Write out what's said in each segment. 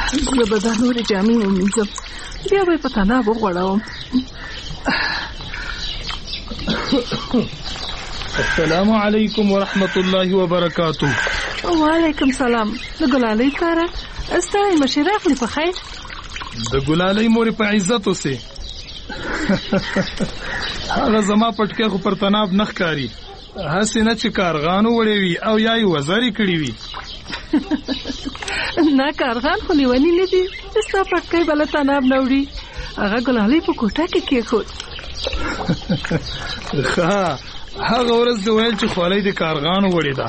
زه به دا نورې جامې ومینځم، بیا به یې په تناب وغوړوم. السلام علیکم ورحمت الله وبرکاتو. وعلیکم سلام. د ګلالۍ پلاره ستړی مشې راغلی په خیر؟ د ګلالۍ مورې په عزت اوسې. هغه زما پټکی خو پر تناب نه ښکاري، هسې نه چې کارغانو وړی وي او یا یې وزرې کړي وي. نه کارغان خو لیوني نه دي، ستا پټکی به له تناب نه وړي. هغه ګلالۍ په کوټه کې کېښود. ښه، هغه ورځ دې ویل چې خولۍ د کارغانو وړې ده.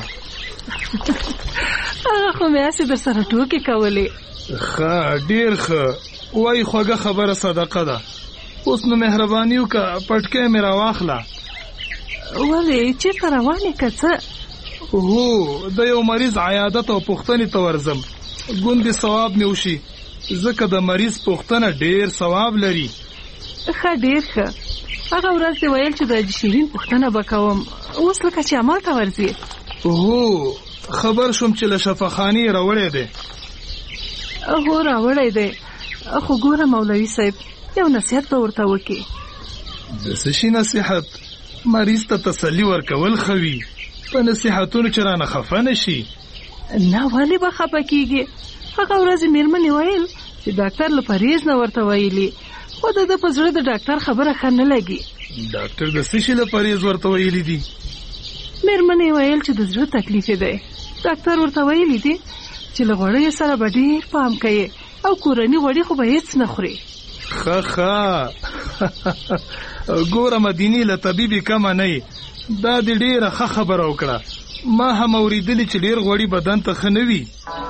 هغه خو مې هسې در سره ټوکې کولې. ښه، ډېر ښه. وایي خوږه خبره صدقه ده. اوس نو مهرباني وکړه پټکی مې راواخله. ولې چېرته روان یې که څه؟ هو، د یو مریض عیادت او پوښتنې ته ورځم، ګوندې ثواب مې وشي، ځکه د مریض پوښتنه ډېر ثواب لري. ښه، ډېر ښه. هغه ورځ دې ویل چې د حاجي شیرین پوښتنه به کوم، اوس لکه چې عمل ته ورځې. هو، خبر شوم چې له شفاخانې راوړی دی. هو، راوړی دی. خو ګوره مولوي صاحب، یو نصیحت به ورته وکړي. د څه شي نصیحت؟ مریض ته تسلي ورکول ښه وي، په نصیحتونو چې رانه خفه نه شي. نه، ولې به خفه کېږي؟ هغه ورځ مېرمنې ویل چې ډاکټر له پرهیز نه ورته ویلي، خو د ده په زړه د ډاکټر خبره ښه نه لګي. ډاکټر د څه شي له پرهیز ورته ویلي دي؟ مېرمنې ویل چې د زړه تکلیف دی. ډاکټر ورته ویلي دي چې له غوړیو سره به ډېر پام کوي او کورني غوړي خو به هېڅ نه خوري. ښه ښه. ګوره مدینې له طبیبي کمه نه یې، دا دې ډېره ښه خبره وکړه. ما هم اورېدلي چې ډېر غوړي بدن ته ښه نه وي.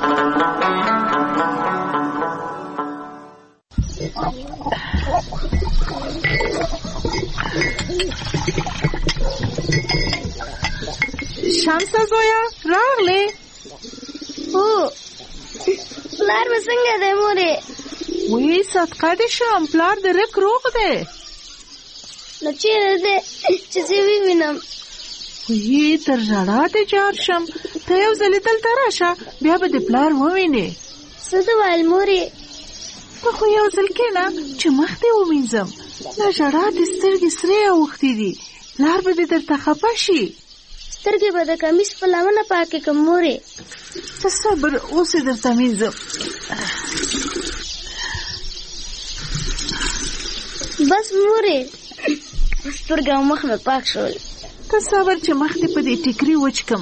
شمسه زویا راغلې؟ هو، پلار مې څنګه دی مورې؟ وی صدقه دې شم، پلار دې رک روغ دی. نو چېرې دی چې زه ووینم؟ وی تر ژړا دې جار شم، ته یو ځلې دلته راشه، بیا به دې پلار ووینې. څه دې ویل مورې؟ ته خو یو ځل کښېنه چې مخ دې ومینځم. له ژړا دې سترګې سرې اوښتې دي، پلار به دې درته خفه شي. سترګې به د کمیس په لمنه پاکې کړم مورې. ته صبر، اوس یې درته مینځم. بس مورې، سترګې او مخ مې پاک شول. ته صبر چې مخ دې په دې ټیکري وچ کړم.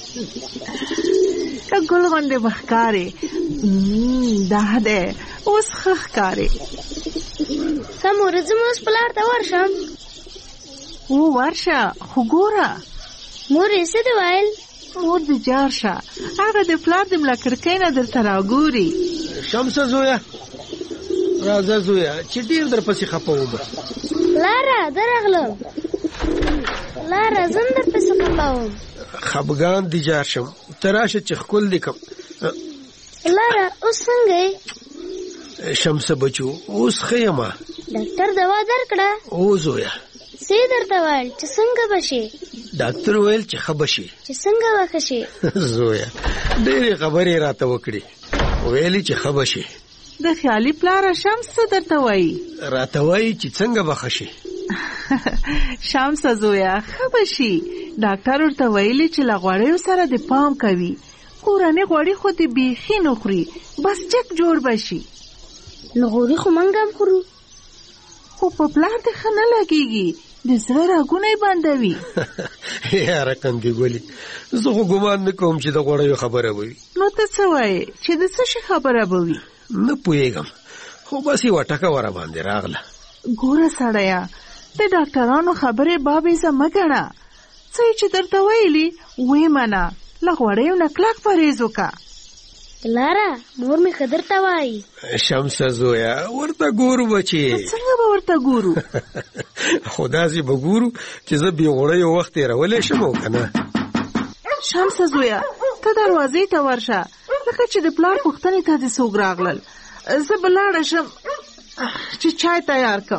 ته ګل غوندې به ښکارې. دا دی، اوس ښه ښکارې. ښه مورې، زه اوس پلار ته ورشم؟ و ورشه، خو ګوره مورې څه دې ویل؟ مور دې جار شه، هغه د پلار د ملا کړکۍ نه درته راګوري. شمسه زویا، راځه زویا چې ډېر در پسې خفه وم. لاره درغلم، لاره زم در پسې خفه وم. خفګان دې جار شم، ته راشه چې ښکل دې کړم. لاره اوس څنګه یې؟ شمسه بچو، اوس ښه یمه. ډاکټر دوا درکړه؟ او زویا. څه یې درته ویل چې څنګه به شې؟ ډاکټر ویل چې ښه به شي. چې څنګه به ښه شې؟ زویا ډېرې خبرې راته وکړې، ویلې چې ښه به شي. د خیالي پلاره شمس څه درته وایي؟ راته وایي چې څنګه به ښه شي. شمسه زویا ښه به شي. ډاکټر ورته ویلي چې له غوړیو سره د پام کوي، کورني غوړي خو دې بیخي نه خوري، بس چک جوړ به شي. نو غوړي خو موږ هم خورو، خو په پلار دې ښه نه لګېږي، د زړه رګونه یې بندوي. یاره کندې ګلې، زه خو ګمان نه کوم چې د غوړیو خبره به وي. نو ته څه وایې چې د څه شي خبره به وي؟ نه پوهېږم، خو بس یوه ټکه ور باندې راغله. ګوره سړیه، د ډاکټرانو خبرې بابیزه مه ګڼه. څه یې چې درته ویلي ویې منه، له غوړیو نه کلک پرهیز وکړه. لاره مور مې ښه درته وایي. شمسه زویا ورته ګورو بچې. څنګه به ورته ګورو؟ خو داسې به ګورو چې زه بې غوړیو وخت تېرولی شم او که نه. شمسه زویا ته دروازې ته ورشه، لکه چې د پلار پوښتنې ته دې څوک راغلل. زه به لاړه شم چې چای تیار کړم.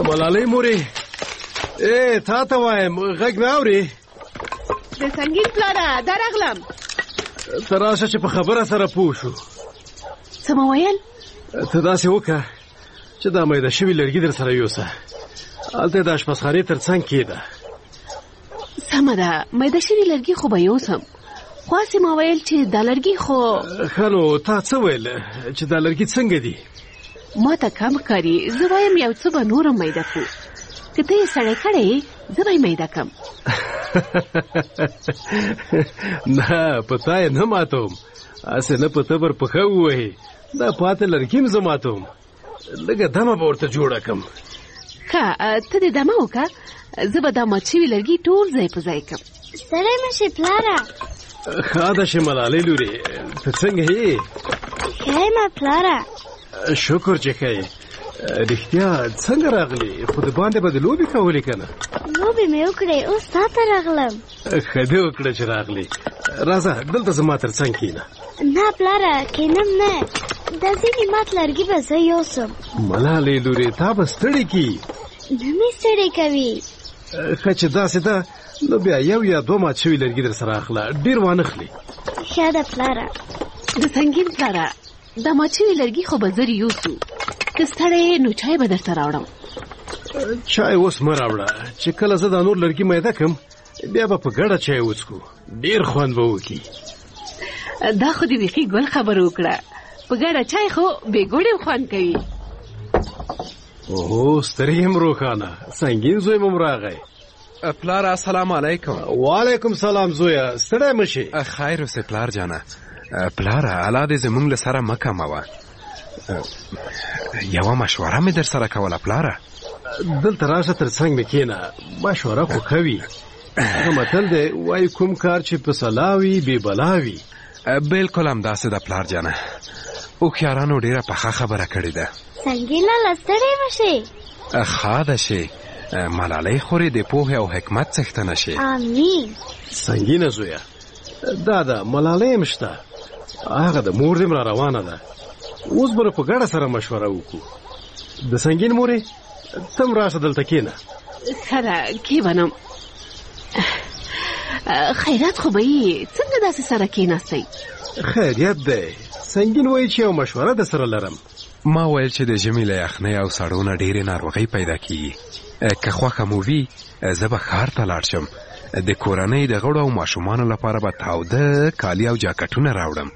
ملالۍ مورې تا ته وایم غږ مې اورې؟ د سنګین پلاره درغلم. ته راشه چې په خبره سره پوه شو. څه مو ویل؟ ته داسې وکړه چې دا میده شوي لرګي در سره یوسه. هلته د اشپزخانې تر څنګ کېده. سمه ده، میده شوي لرګي خو به یوسم، خو هسې ما ویل چې دا لرګي خو. ښه نو تا څه ویل چې دا لرګي څنګه دي؟ ما ته کم ښکاري. زه وایم یو څه به نور هم میده کړو. که ته یې سړی کړی زه به یې میده کړم. نه په تا یې نه ماتوم، هسې نه په تبر پښه ووهې. دا پاته لرګي م زه ماتوم، لږه دمه به ورته جوړه کړم. ښه ته دې دمه وکړه، زه به دا مات شوي لرګي ټول ځای په ځای کړم. ستړی مه شې پلاره. ښه ده چې ملالۍ لورې، ته څنګه یې؟ ښه یم پلاره. شکر چې ښه یې. رښتیا څنګه راغلې؟ خو د باندې به د لوبې کولې که نه؟ لوبې مې وکړې، اوس تا ته راغلم. ښه دې وکړه چې راغلې. راځه دلته زما تر څنګ کښېنه. نه پلاره کښېنم نه، دا ځینې مات لرګي به زه یوسم. ملالۍ لورې تا به ستړې کړي. نه مې ستړی کوي. ښه چې داسې ده نو بیا یو یا دوه مات شوي لرګي در سره اخله، ډېر وانه خلې. ښه ده پلاره. د سنګین پلاره دا مات شوي لرګي خو به زر یوسو. که ستړی نو چای به درته راوړم. چای اوس مه راوړه، چې کله زه دا نور لرګي میده کړم بیا به په ګډه چای وڅښو، ډېر خوند به وکړي. دا خو دې بیخي ګل خبره وکړه، په ګډه چای خو بې ګوړې خوند کوي. اوهو سترګې هم روښانه، سنګین زوی مو راغی. پلار السلام علیکم. وعلیکم سلام زویه، ستړی مه شې. خیر اوسې پلار جانه. پلار الله دې زمونږ له سره مه کموه. یوه مشوره مې در سره کوله پلاره. دلته راشه تر څنګ مې کښېنه، مشوره خو ښه وي. هغه متل دی وایي کوم کار چې په سلا وي بې بلا وي. بلکل همداسې ده پلار جانه، هوښیارانو ډېره پخه خبره کړې ده. سنګین لاله ستړی مه شې. ښه ده شې، ملالۍ خورې د پوهې او حکمت څښتنه شې. امین. سنګینه زویه، دا ده ملالۍ هم شته، هغه د مور دې را روانه ده. اوس به په ګډه سره مشوره وکړو. د سنګین مورې ته هم راشه دلته کښېنه. ښه ده کښېنم. خیرات خو به یې څنګه داسې سره کښېناستئ؟ خیریت دی، سنګین وایي چې یو مشوره در سره لرم. ما ویل چې د ژمي له یخنۍ او سړو نه ډېرې ناروغۍ پیدا کېږي. که خوښه مو وي زه به ښار ته لاړ شم، د کورنۍ د غړو او ماشومانو لپاره به تاوده کالي او جاکټونه راوړم.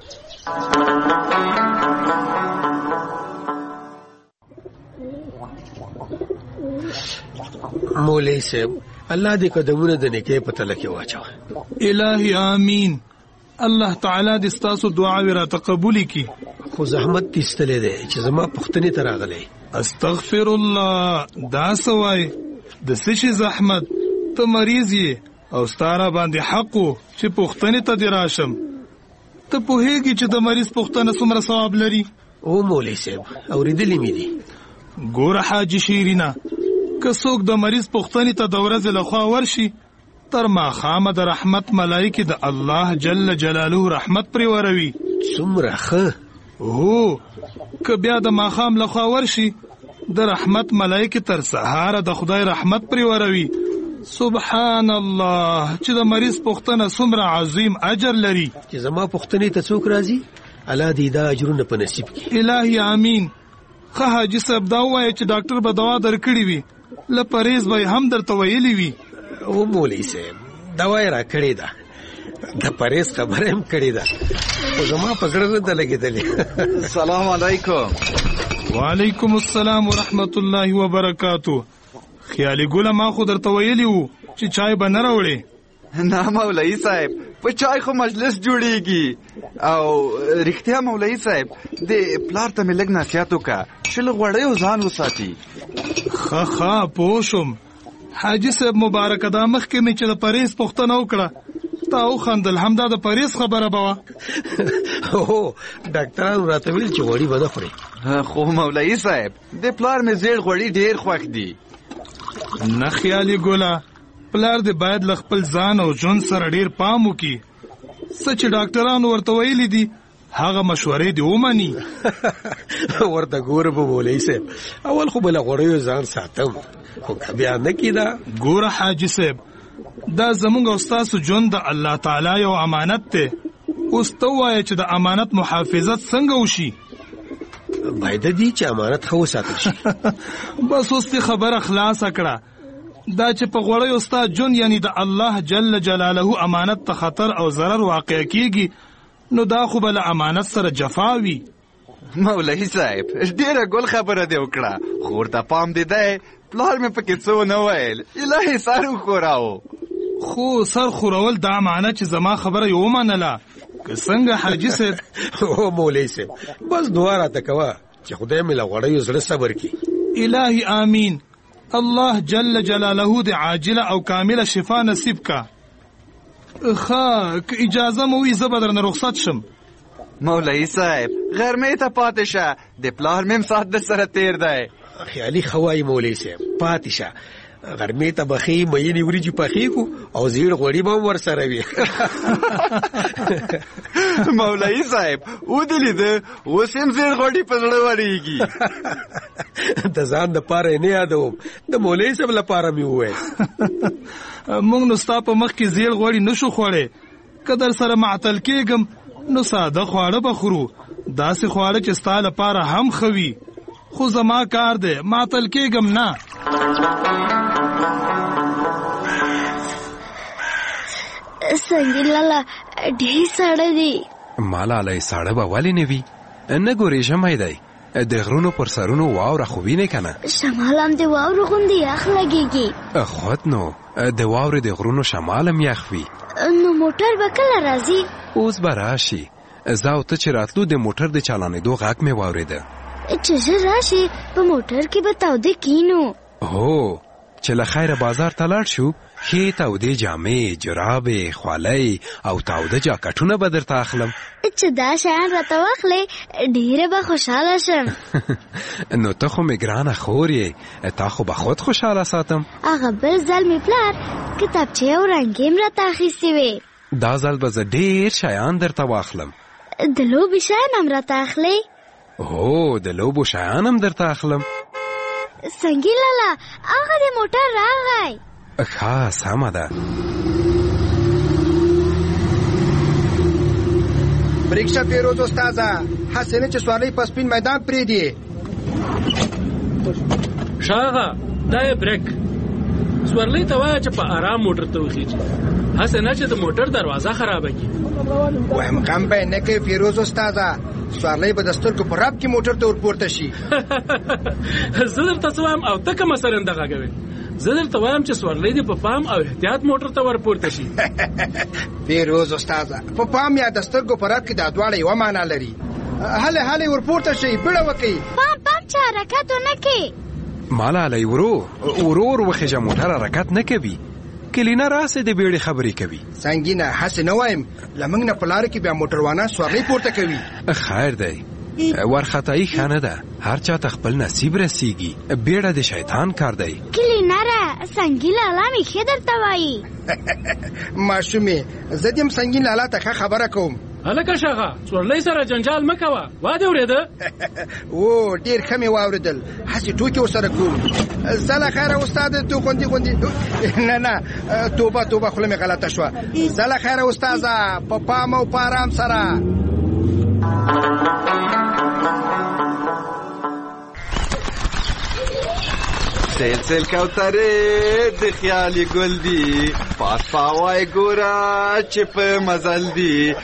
مولوي صاحب الله دې قدمونه د نیکۍ په تله کې واچوه. الهي آمین. الله تعالی دې ستاسو دعاوې راته قبولې کړي. خو زحمت دې ایستلی دی چې زما پوښتنې ته راغلی. استغفر الله، دا څه وایې؟ د څه شي زحمت؟ ته مریض یې او ستا را باندې حق و چې پوښتنې ته دې راشم. ته پوهېږي چې د مریض پوښتنه څومره ثواب لري؟ او مولوي صاحب اورېدلي مې دي. ګوره حاجي شیرینه، که څوک د مریض پوښتنې ته د ورځې لخوا ورشي، تر ماښامه د رحمت ملایکې د الله جل جلاله رحمت پرې وروي. څومره ښه. هو که بیا د ماښام لخوا ورشي، د رحمت ملایکې تر سهاره د خدای رحمت پرې وروي. سبحان الله چې د مریض پوښتنه څومره عظیم اجر لري. چې زما پوښتنې ته څوک راځي الله دې دا اجرونه په نصیب کړي. الهي آمین. ښه حاجي صاحب دا ووایه چې ډاکټر به دوا درکړې وي، له پرهیز به یې هم درته ویلي وي. او مولوي صاحب دوا یې راکړې ده، د پرهیز خبره هم کړې ده، خو زما په زړه نه ده لګېدلې. السلام علیکم. وعلیکم السلام ورحمت الله وبرکاتو. خیالي ګوله ما خو درته ویلي وو چې چای به نه راوړې. نه مولوي صاحب، په چای خو مجلس جوړیږي. او رښتیا مولوي صاحب د پلار ته مې لږ نصیحت وکړه چې له غوړیو ځان وساتي. ښه پوه شوم. حاجي صاحب مبارکه دا مخکې مې چې د پرهیز پوښتنه وکړه تا وخندل، همدا د پرهیز خبره به وه. هو ډاکټرانو راته ویل چې غوړي به نه خورې. خو مولوي صاحب د پلار مې زیړ غوړي ډېر خوښ دي. نه خیالي ګوله، پلار دې باید له خپل ځان او ژوند سره ډېر پام وکړي. څه چې ډاکټرانو ورته ویلي دي هغه مشورې دې ومني. ورته ګوره په مولوي صاحب، اول خو به له غوړیو ځان ساتم، خو بیا نه کېده. ګوره حاجي صاحب، دا زمونږ او ستاسو ژوند د الله تعالی یو امانت دی. اوس ته ووایه چې د امانت محافظت څنګه وشي؟ باید دی چې امانت ښه وساتل شي. بس اوس دې خبره خلاصه کړه. دا چې په غوړیو ستا ژوند یعنی د الله جل جلاله امانت ته خطر او ضرر واقع کیږي، نو دا خو به له امانت سره جفا وي. مولوي صاحب ډېره ګل خبره دې وکړه، خو ورته پام دې دی پلار مې پکې څه ونه ویل، الهي سر وښوراو. خو سر خورول دا معنی چې زما خبره یې ومنله که څنګه حاجي صاحب؟ او مولوي صاحب بس دعا راته کوه چې خدای مې له غوړیو زړه صبر کړي. الهي آمین. الله جل جلاله دې عاجله او کامله شفا نصیب کا. که اجازه مو وي زه به درنه رخصت شم. مولوي صاحب غرمې ته پاتې شه، د پلار مې هم ساعت در سره تېر دی. خیالي ښه وایي مولوي صاحب، پاتې شه. غرمې ته بخې مینې وریجې پخې کو او زیړ غوړي به هم ورسره وي. مولوي صاحب ودې لیده اوس هم زیړ غوړي په زړه ورېږي. د ځان دپاره یې نه یادوم، د مولوي صاحب لپاره مې وویل. موږ نو ستا په مخ کې زیړ غوړي نشو خوړی، که در سره معطل کېږم نو ساده خواړه به خورو، داسې خواړه چې ستا لپاره هم ښه وي. خو زما کار دی معطل کېږم نه. سنګین لالا ډېر ساړه دی. مالاله ساړه به ولې نه وي؟ نه ګورې ژمی دی، د غرونو پر سرونو واوره خو وینې که نه؟ شمال هم د واورو غوندې یخ لګېږي. خود نو د واورې د غرونو شمال هم یخ وي. نو موټر به کله راځي؟ اوس به راشي. زه او ته چې راتلو د موټر د چالانېدو غږ مې واورېده. چې ژر راشي په موټر کې به تاوده کینو. هو چې له خیره بازار ته لاړ شو، ښې تودې جامې، جرابې، خولۍ او تاوده جاکټونه به درته اخلم. چې دا شیان راته واخلې ډېره به خوشحاله شم. نو ته خو مې ګرانه خور یې، تا خو به خود خوشحاله ساتم. هغه بل ځل مې پلار کتابچې او رنګې هم راته اخیستې وې. دا ځل به زه ډېر شیان درته واخلم. د لوبې شیان هم راته اخلې؟ هو د لوبو شیان هم درته اخلم. سنګین لالا هغه د موټر راغی. ښه سمه ده. بریکشه فیروز استاذه، هسې نه چې سوارلۍ په سپین میدان پرېږدي. ښه دا یې بریک. سوارلۍ ته وایه چې په ارام موټر ته وخیږي، هسې نه چې د موټر دروازه خرابه کړي. وایم غم به یې نه کوي فیروز استاذه، سوارلۍ به د سترګو په رب کې موټر ته ورپورته شي. زه درته څه وایم او ته کومه سرنده غږوې؟ زه درته وایم چې سوارلۍ دې په پام او احتیاط موټر ته ورپورته شي. فیروز استاذه په پام یا د سترګو په رب کې دا دواړه یوه معنا لري. هلې ورپورته شئ، بیړه وکئ. پام چې حرکت ونه کړي. مالاله ورور وخیژه، موټر حرکت نه کوي. کلینه راسه د بیړې خبرې کوي. سنګینه هسې نه وایم، له موږ نه په لاره کې بیا موټروانان سوارلۍ پورته کوي. خیر دی، ورخطایي ښه نه ده، هر چا ته خپل نصیب رسیږي. بیړه د شیطان کار دی. کلینره سنګین لالا مې ښه درته وایي. ماشومې زه دې هم سنګین لالا ته ښه خبره کوم. هلکه شاغه سوارلۍ سره جنجال مه کوه. وا دې اورېده؟ او ډېر ښه مې واورېدل، هسې ټوکې ورسره کوم. زه له خیره استاده تو غوندې نه توبه خوله مې غلطه شوه. زه له خیره استاذه په پام او په ارام سره. سیل کوترې د خیالي ګل دي، پاس پاوای ګوره چې په مزل دي.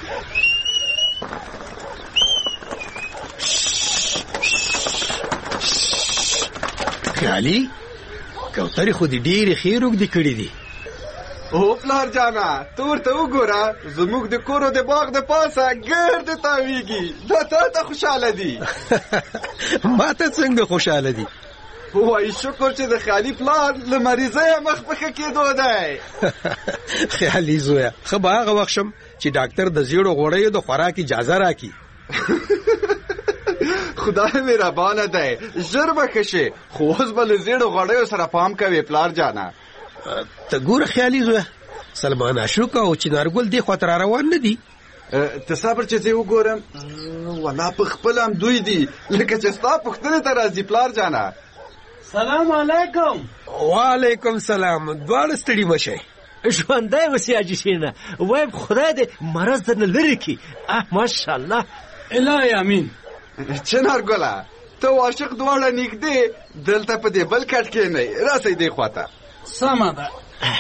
خیالي کوترې خو دې ډېرې ښې روږدې کړي دي. او پلار جانا ته ورته وګوره، زموږ د کور او د باغ د پاسه ګرد تاویږي. دا ته خوشحاله دي. ما ته څنګه خوشحاله دي؟ وای شکر چې د خیالي پلار له مریضۍ مخ په ښه کېدو دی. خیالي زویه ښه به هغه وخت شم چې ډاکټر د زیړو غوړیو د خوراک اجازه راکړي. خدای مهربانه دی، ژر به ښه شې، خو اوس به له زیړو غوړیو سره پام کوې پلار جانا. ته ګوره خیالي زویه، سلمان اشوک او چنارګل دې خواته را روان نه دي، ته صبر چې زه وګورم. والله په خپل هم دوی دي لکه چې ستا پوښتنې ته راځي پلار جانه. سلام علیکم. وعلیکم سلام. دواړه ستړي مشئ. ژوندی اوسې حاجي شیرینه. وایم خدای دې مرض درنه لرې کړي. ماشاءالله. الهی امین. چنار ګله ته عاشق دواړه نږدې دلته په دې بل کټ کښېنئ. راسئ دې خواته. سمه ده.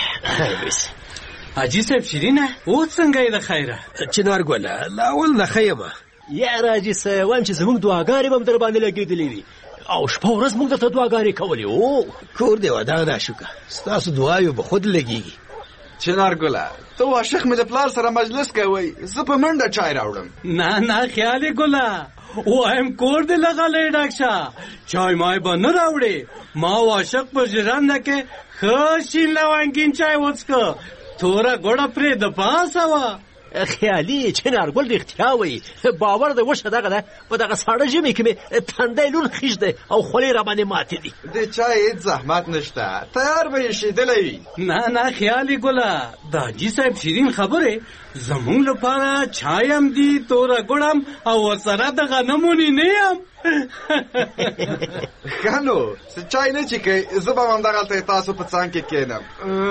حاجي صاحب شیرینه اوس څنګه یې د خیره؟ چنار ګله لا اول نه ښه یم. یاره حاجي صاحب وایم چې زموږ دعاګانې به هم در باندې لګېدلې وي او شپه ورځ موږ درته دعاګانې کولې. او کور دې ودان عاشقه ستاسو دعایو به خود لګېږي. چنار ګله ته عاشق مې د پلار سره مجلس کوئ، زه په منډه چای راوړم. نه خیال یې ګله وایم کور دې لغلی ډک شه، چای مای به نه راوړې. ما عاشق په ژرنده کې ښه شین لونګین چای وڅښه، توره ګوړه پرې د پاسه وه. خیالي چنارګل رښتیا وایي. باور دې وشه دغه ده په دغه ساړه ژمي کې مې تندی لون خیژ دی او خولې راباندې ماتې دي. د چای هېڅ زحمت نشته، تیار به یې شیدلی وي. نه خیال یې ګله د حاجي صاحب شیرین خبرې زمونږ لپاره چای هم دي، توره ګوړ هم او ورسره د غنمو نینې هم. ښه نو چای نه چیکئ، زه به همدغلته تاسو په څنګ کې کښېنم.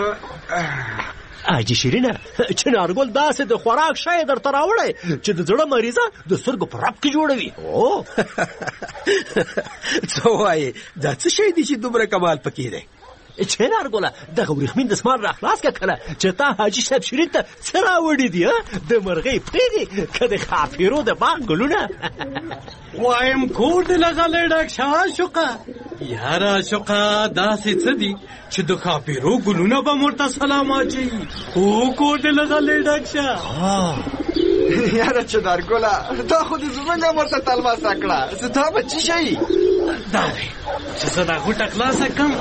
حاجي شیرینه چنارګل داسې د خوراک شی درته راوړی چې د زړه مریضه د سترګو په رپ کې جوړوي. او څه وایې دا څه شی دی چې دومره کمال پکې دی؟ چنارګله دغه ورېښمین دسمال را خلاص که کله چې تا حاجي صاحب شیرین ته څه راوړي دي؟ د مرغۍ پښې دي که د ښاپیرو د باغ ګلونه؟ وایم کور دې لغلی ډک شه عاشقه. یاره عاشقه داسې څه دي چې د ښاپیرو ګلونه به ورته سلام اچوي. او کور دې لغلی ډک شه. یاره چنارګله دا خو دې زموږ هم ورته تلماسه کړه، ستا به څه شي؟ دا دی چې زه دا غوټه خلاصه کړم.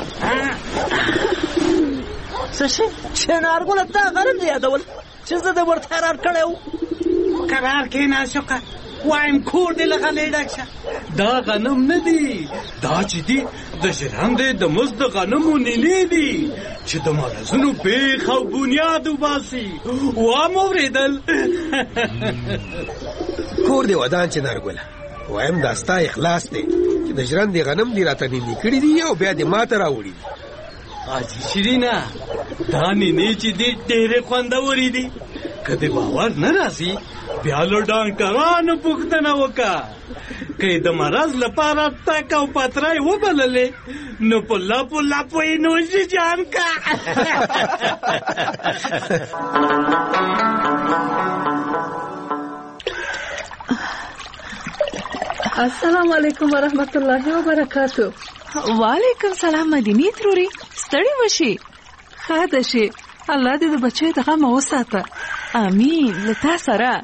څه شي؟ چنارګله دا غنم دې یادول چې زه دې ورته حیران کړی و. قرار کښېنه عاشقه. وایم کور دې لغلی ډک شه. دا غنم نه دي، دا چې دي د ژرندې د مزد د غنمو نینې دي چې د مرضونو بیخ او بنیاد وباسي. وام اورېدل. کور دې ودان چنارګله وایم دا ستا اخلاص دی چې د ژرندې غنم دې راته نینې کړي دي او بیا دې ماته راوړي دي. حاجي شیرینه دا نینې چې دي ډېرې خوندورې دي، که دې باور نه راځي بیا له ډاکټرانو پوښتنه وکړه. که د مرض لپاره تک او پتری وبللې نو په لپو لپو یې نوشي جان کا. السلام علیکم ورحمت الله وبرکاتو. وعلیکم سلام مدینی تروري ستړي مشي. ښه ده شي، الله دې د بچیو د غمه وساته. امین. له تا سره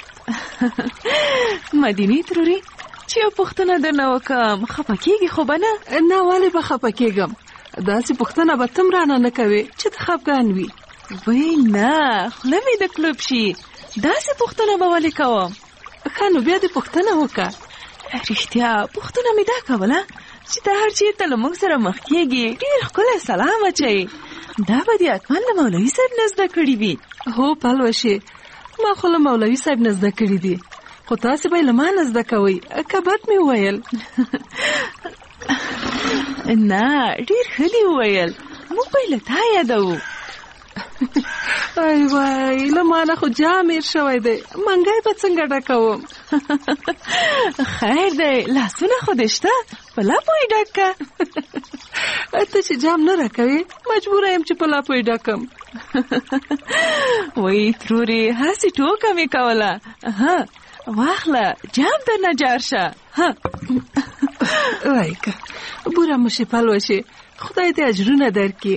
مدینی تروري چې یو پوښتنه درنه وکړم خفه کېږي خو به نه؟ نه ولې به خفه کېږم، داسې پوښتنه به ته م رانه نه کوې چې ته خفګان وي. وی نه خوله مې د کلوب شي، داسې پوښتنه به ولې کوم؟ ښه نو بیا دې پوښتنه وکړه. رښتیا پوښتنه مې دا کوله چې ته هر چېرته له موږ سره مخ کېږي ډېر ښکلی سلام اچوي، دا به دې حتما له مولوي صاحب نه زده کړي وي. هو پلوشې ما خو له مولوي صاحب نه زده کړي دي، خو تاسې به یې له ما نه زده کوئ که بد مې وویل؟ نه ډېر ښه دې وویل، موږ به یې له تا یادوو. ای وای له ما نه خو جام هېر شوی دی، منګی به څنګه ډکوم؟ خیر دی لاسونه خو دې شته په لپو یې ډک که. ته چې جام نه راکوې مجبوره یم چې په لپو یې ډکم. وی ترورې هسې ټوکه مې کوله. واخله جام درنه جار شه. وای که بوره مشې پلوشې خدای دې اجرونه درکړي.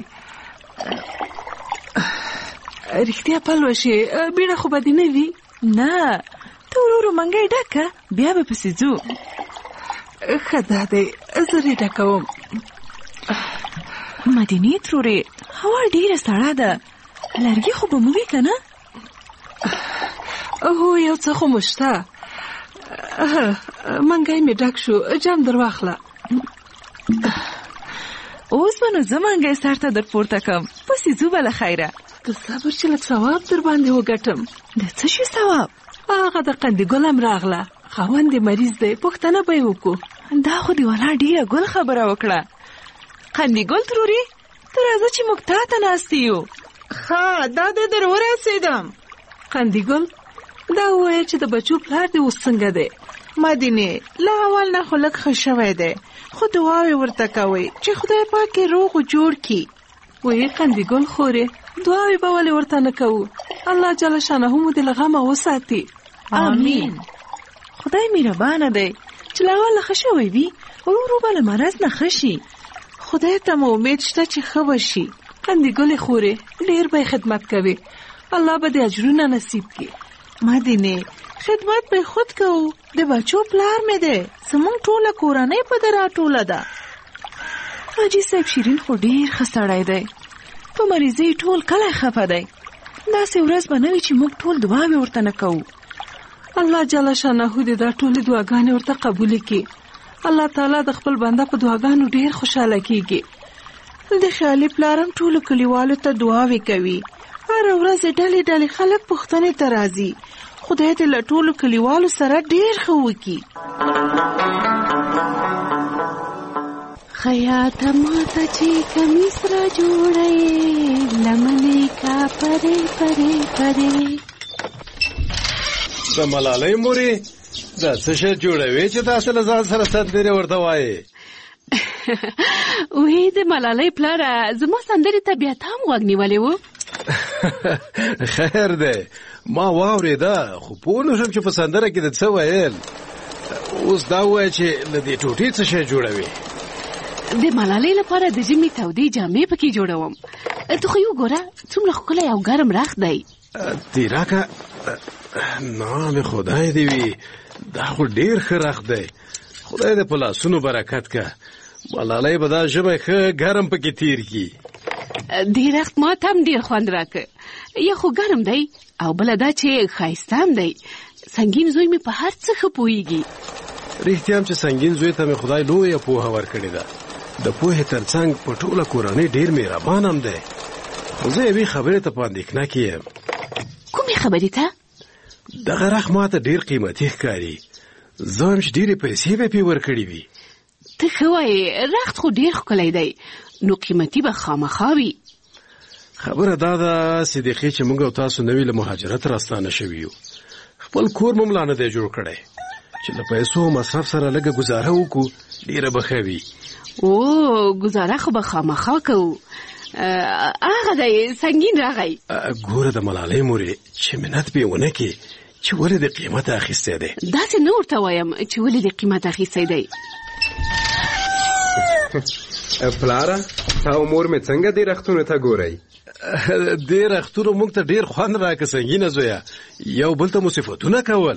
رښتیا پلوشې بیړه خو به دې نه وي؟ نه ته ورو ورو منګی ډکه بیا به پسې ځو. ښه دا دی زه دې ډکوم. مدینې ترورې هوا ډېره سړه ده، لرګي خو به مو وي که نه؟ هو یو څه خو مو شته. منګی مې ډک شو، جام در واخله. اوس به نو زه منګی سر ته در پورته کړم، پسې ځو به له خیره. د صبر چې لږ ثواب در باندې وګټم. د څه شي ثواب؟ هغه د قندګل هم راغله، خاوند یې مریض دی، پوښتنه به یې وکړو. دا خو دې والا ډېره ګل خبره وکړه. قندګل تروري، ته راځه چې موږ تا ته ناست یو. ښه، دا دې در ورسېدم. قندګل، دا ووایه چې د بچو پلار دې اوس څنګه دی؟ مدینې، له اول نه خو لږ ښه شوی دی، خو دعاوې ورته کوئ چې خدای پاک یې روغ و جوړ کړي. وایي قندګل خورې، دعاوې به ولې ورته نه کوو؟ الله جل شانه مو دې له غمه وساتي. آمین. خدای مهربانه دی چې له اوله ښه شوی وي، ورو ورو به له مرض نه ښه شي. خدای ته مو امید شته چې ښه به شي. قندګلې خورې، ډېر به خدمت کوي، الله به دې اجرونه نصیب کړي. مدینې، خدمت به خود کوو، د بچو پلار مې دی، زمونږ ټوله کورنۍ په ده راټوله ده. حاجي صاحب شیرین خو ډېر ښه سړی دی، په مریضۍ ټول کلی خفه دی. داسې ورځ به نه وي چې موږ ټول دعاوې ورته نه کوو. الله جل شانه دې دا ټولې دعاګانې ورته قبولې کړي. الله تعالی د خپل بنده په دعاګانو ډېر خوشحاله کېږي. د خیالي پلارم ټولو کلیوالو ته دعاوې کوي. هره ورځ ډلې ډلې خلک پوښتنې ته راځي. خدای دې له ټولو کلیوالو سره ډېر ښه وکړي. خیاطه ماته چې کمیس را جوړی، لمنې کا پرې پرې پرې. د ملالۍ مورې، دا څه شی جوړوي چې تاسو له ځان سره سندرې ورته وایې؟ وې د ملالۍ پلاره، زما سندرې ته بیا تا هم غوږ نیولی و؟ خیر دی، ما واورېده، خو پوه نه شم چې په سندره کې د څه ویل. اوس دا ووایه چې له دې ټوټې څه شی جوړوي؟ د ملالۍ لپاره د ژمي تودې جامې پکې جوړوم. ته خو یې وګوره، څومره ښکلی او ګرم رخت دی. دې راکه، نام خدای دې وي، دا خو ډېر ښه رخت دی. خدای دې په لاسونو برکت که. ملالۍ به دا ژمی ښه ګرم پکې تیر کړي. دې رخت ما ته هم ډېر خوند راکړ. یا خو ګرم دی او بله دا چې ښایسته هم دی. سنګین زوی مې په هر څه ښه پوهېږي. رښتیا هم چې سنګین زوی ته مې خدای لویه پوهه ورکړې ده. د پوهې تر څنګ په ټوله کورنۍ ډېر مهربان هم دی. خو زه یوې خبرې ته په اندېښنه کې یم. کومې خبرې ته؟ دغه رخت ما ته ډېر قیمتي ښکاري. زه وایم چې ډېرې پیسې به پې ورکړې وي. ته ښه وایې، رخت خو ډېر ښکلی دی، نو قیمتي به خامخا وي. خبره دا ده صدیقې چې موږ او تاسو نوي له مهاجرت راستانه شوي یو. خپل کور مو لا نه دی جوړ کړی چې له پیسو او مصرف سره لږه ګزاره وکړو، ډېره به ښه وي. او ګزاره خو به خامخا کوو. هغه دی سنګین راغی. ګوره د ملالۍ مورې، چې منت پې ونه کړې چې ولې د قیمت اخیستی دی. داسې نه ورته وایم چې ولې د قیمت اخیستی دی. پلاره، تا او مور مې څنګه دې رختونو ته ګورئ؟ دې رختونو موږ ته ډېر خوند راکړه سنګینه زویه. یو بل ته مو صفتونه کول.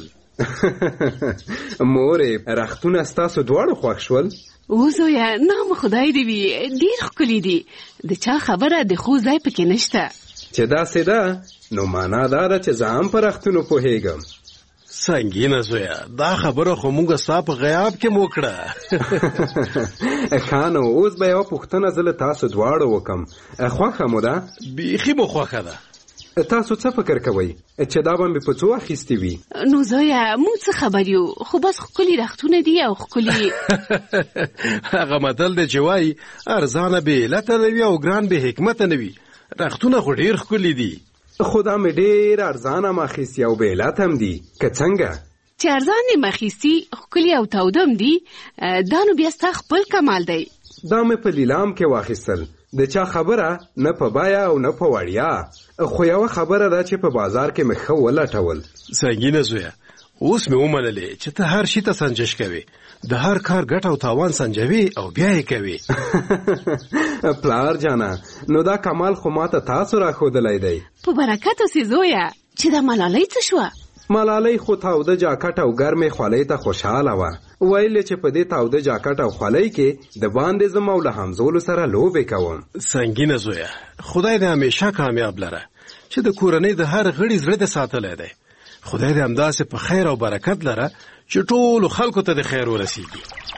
مورې، رختونه ستاسو دواړو خوښ شول؟ او زویه، نام خدای دې وي، ډېر ښکلي دي. د چا خبره د خو ځای پکې نشته. چې داسې ده، نو معنا دا ده چې زه هم په رختونو پوهېږم. سنګینه زویه، دا خبره خو موږ ستا په غیاب کې مو کړه. ښه، نو اوس به یوه پوښتنه زه له تاسو دواړو وکړم. خوښه مو ده؟ بیخي مو خوښه ده. تاسو څه فکر کوئ چې دا به مې په څو اخیستې وي؟ نو زویه، موږ څه خبر یو، خو بس ښکلي رختونه دي او ښکلي. هغه متل دی چې وایي ارزانه بې علته نه وي او ګران بې حکمته نه وي. رختونه خو ډېر ښکلي دي. خو دا مې ډېر ارزانه هم اخیستي او بې علت هم دي. که څنګه چې ارزان دې مخیستي، ښکلي او توده هم دي، دا نو بیا ستا خپل کمال دی. دا مې په لیلام کې واخیستل، د چا خبره نه په بیه او نه په وړیا. خو یوه خبره ده چې په بازار کې مې ښه ولټول. سنګینه زویه، اوس مې ومنلې چې ته هر شي ته سنجش کوې، د هر کار ګټه او تاوان سنجوي او بیا یې کوي. پلار جانه، نو دا کمال خو ماته تاسو راښودلی دی. په برکت اوسې زویه. چې دا ملالۍ څه شوه؟ ملالۍ خو تاوده جاکټ او ګرمې خولۍ ته خوشحاله وه. ویل چې په دې تاوده جاکټ او خولۍ کې د باندې زما او له همزولو سره لوبې کوم. سنګینه زویه، خدای دې همیشه کامیاب لره چې د کورنۍ د هر غړي زړه دې ساتلی دی. خدای دې همداسې په خیر او برکت لره چې ټولو خلکو ته د خیر ورسیږي.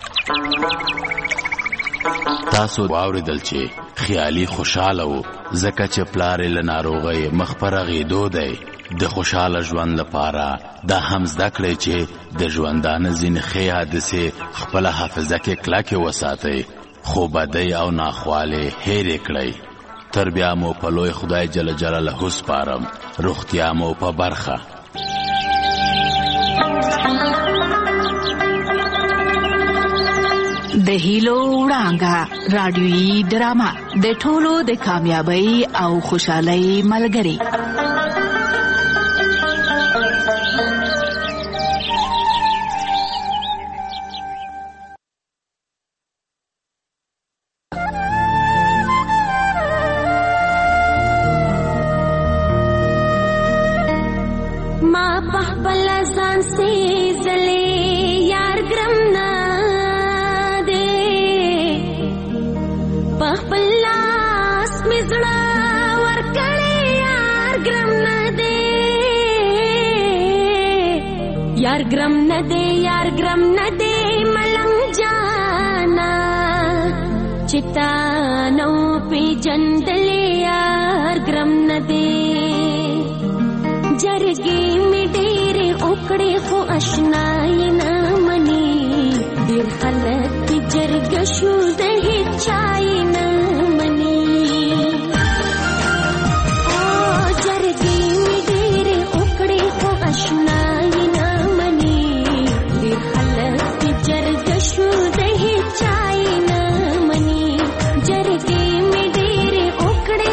تاسو واورېدل چې خیالي خوشحاله و ځکه چې پلار یې له ناروغۍ مخ په رغېدو دی. د خوشاله ژوند لپاره دا هم زده کړئ چې د ژوندانه ځینې ښې حادثې خپله حافظه کې کلکې وساتئ، خو بدۍ او ناخوالې هېرې کړئ. تر بیا مو په لوی خدای جل جلاله سپارم. روغتیا مو په برخه. د هیلو وړانګه رادیویي ډرامه د ټولو د کامیابی او خوشحالۍ ملګری. ما پخپل ځان سي زلي یار ګرم نه پخپل لاس می زړه ورکړی یار ګرم نه دی، یار ګرم نه دی، یار ګرم نه دی ملنګ جانا چې تا نو پیژندلی یار ګرم نه دی. جرګې می ډېرې وکړې خو اشنایې نه مني، ډېر خلک چې جرګه شو د هېچا یې نه مني. جرګې مې ډېرې وکړې خو اشنایې نه مني، ډېر خلک چې جرګه شو د هېچا یې نه مني. جرګې مې ډېرې وکړې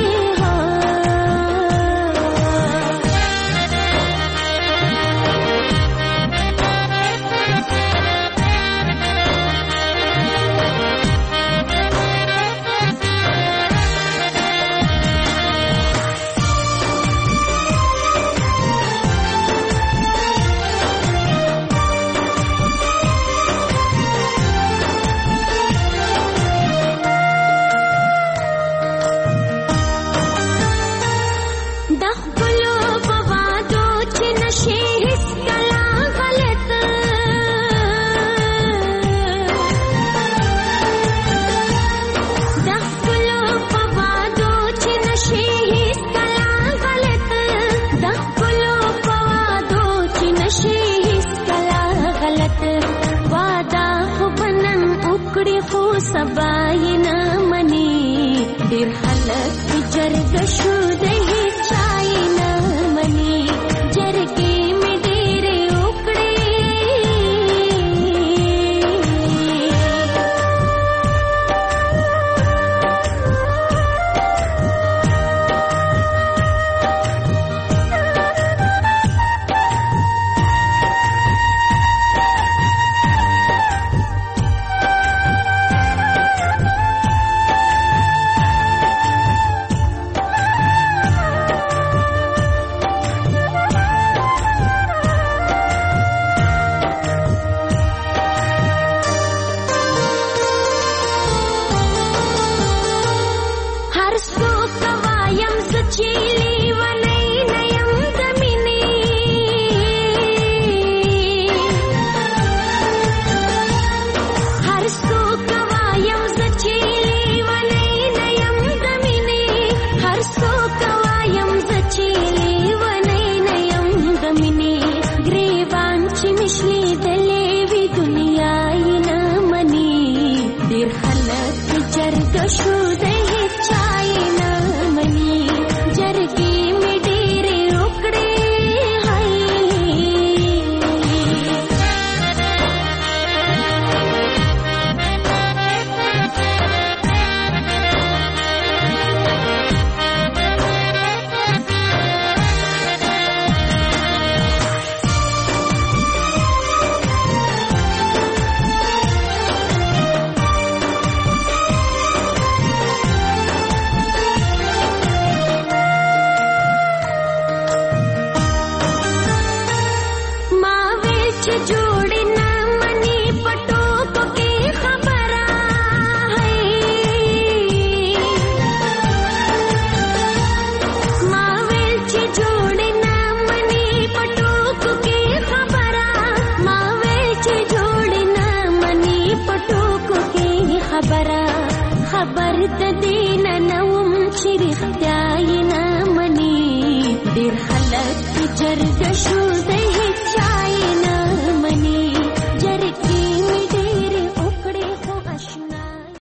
سبا یې نه مني، ډېر خلک جرګه شو د هېچا یې نه مني. جرګې مې ډېرې وکړې خبر د دین نوم چې رښتیا یې نه مني ډېر خلک خلک جرګه شو د هیچا